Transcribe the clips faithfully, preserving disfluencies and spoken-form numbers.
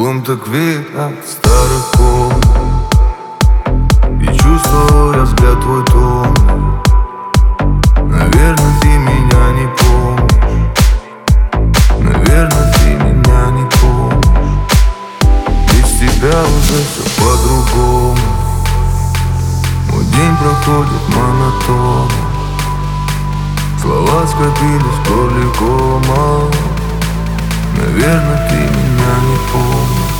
Теплым так видно старых комнат, и чувствовал я взгляд твой томный. Наверное, ты меня не помнишь, наверное, ты меня не помнишь. Без тебя уже все по-другому. Мой день проходит монотонно, слова скопились в горле кома. Наверное, ты меня не помнишь.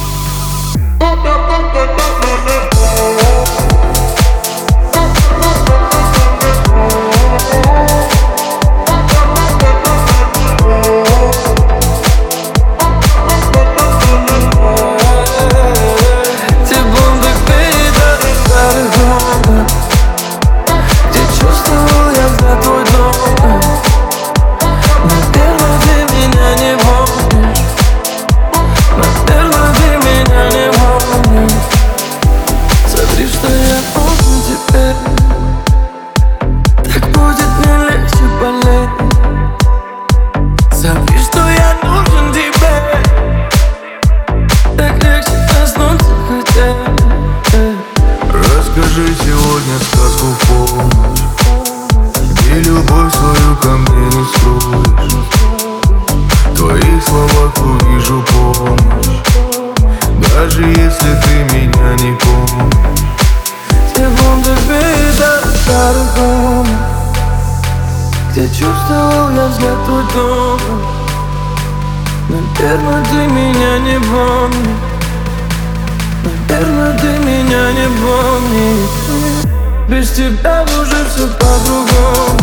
Расскажи сегодня сказку в полночь, где любовь свою ко мне не строишь. В твоих словах увижу помощь, даже если ты меня не помнишь. Секунды вида старых комнат, где чувствовал я взгляд твой добрый. Наверное, ты меня не помнишь, наверное, ты меня не помнишь. Без тебя уже все по-другому.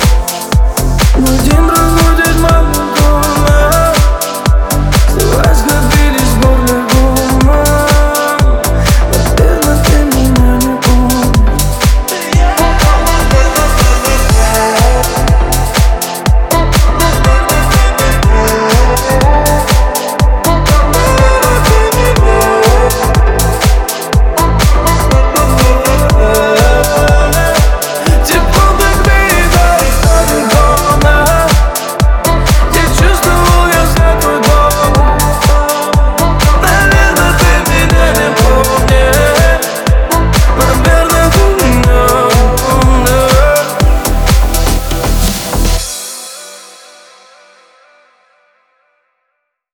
Мой день проходит монотонно, слова